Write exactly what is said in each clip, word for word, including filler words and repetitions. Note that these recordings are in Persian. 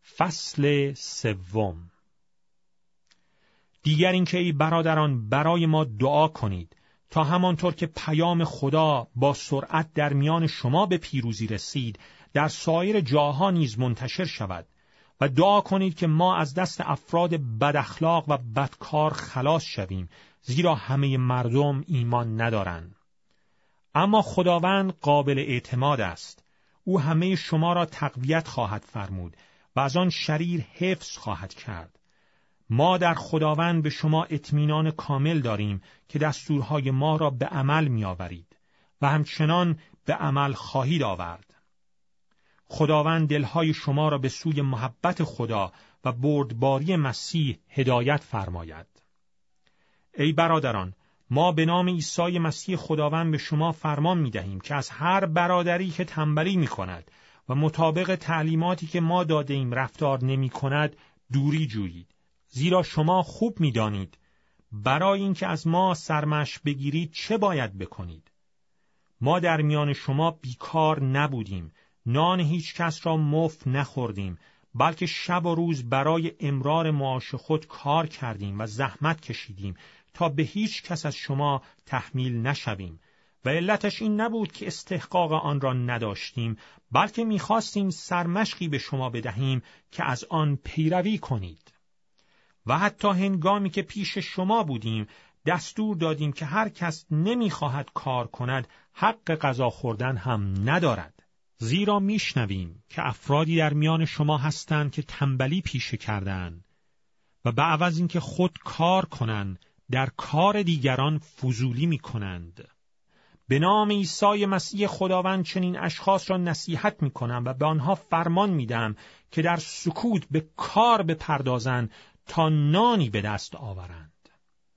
فصل سوم. دیگر اینکه ای برادران برای ما دعا کنید تا همانطور که پیام خدا با سرعت در میان شما به پیروزی رسید در سایر جاها نیز منتشر شود و دعا کنید که ما از دست افراد بد اخلاق و بدکار خلاص شویم، زیرا همه مردم ایمان ندارند. اما خداوند قابل اعتماد است. او همه شما را تقویت خواهد فرمود و از آن شریر حفظ خواهد کرد. ما در خداوند به شما اطمینان کامل داریم که دستورهای ما را به عمل می آورید و همچنان به عمل خواهید آورد. خداوند دلهای شما را به سوی محبت خدا و بردباری مسیح هدایت فرماید. ای برادران، ما به نام عیسی مسیح خداوند به شما فرمان می دهیم که از هر برادری که تنبلی می کند و مطابق تعلیماتی که ما داده ایم رفتار نمی کند دوری جویید. زیرا شما خوب می دانید برای اینکه از ما سرمشق بگیرید چه باید بکنید. ما در میان شما بیکار نبودیم، نان هیچ کس را مفت نخوردیم، بلکه شب و روز برای امرار معاش خود کار کردیم و زحمت کشیدیم تا به هیچ کس از شما تحمیل نشویم و علتش این نبود که استحقاق آن را نداشتیم، بلکه می‌خواستیم سرمشقی به شما بدهیم که از آن پیروی کنید. و حتی هنگامی که پیش شما بودیم دستور دادیم که هر کس نمی‌خواهد کار کند حق غذا خوردن هم ندارد. زیرا میشنویم که افرادی در میان شما هستند که تنبلی پیشه کردند و به عوض اینکه خود کار کنند در کار دیگران فضولی میکنند. به نام عیسی مسیح خداوند چنین اشخاص را نصیحت میکنم و به آنها فرمان میدم که در سکوت به کار بپردازند تا نانی به دست آورند.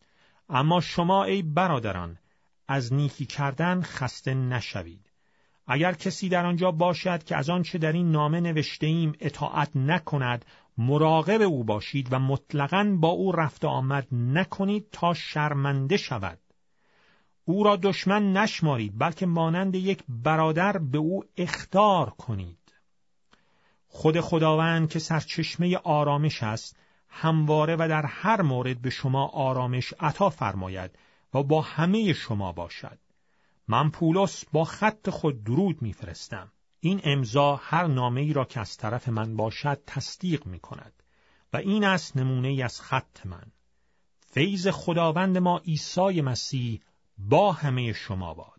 اما شما ای برادران از نیکی کردن خسته نشوید. اگر کسی در آنجا باشد که از آنچه در این نامه نوشته ایم اطاعت نکند، مراقب او باشید و مطلقاً با او رفت آمد نکنید تا شرمنده شود. او را دشمن نشمارید، بلکه مانند یک برادر به او اخضاع کنید. خود خداوند که سرچشمه آرامش است، همواره و در هر مورد به شما آرامش عطا فرماید و با همه شما باشد. من پولس با خط خود درود میفرستم. این امضا هر نامه‌ای را که از طرف من باشد تصدیق می‌کند و این است نمونه‌ای از خط من. فیض خداوند ما عیسی مسیح با همه شما باد.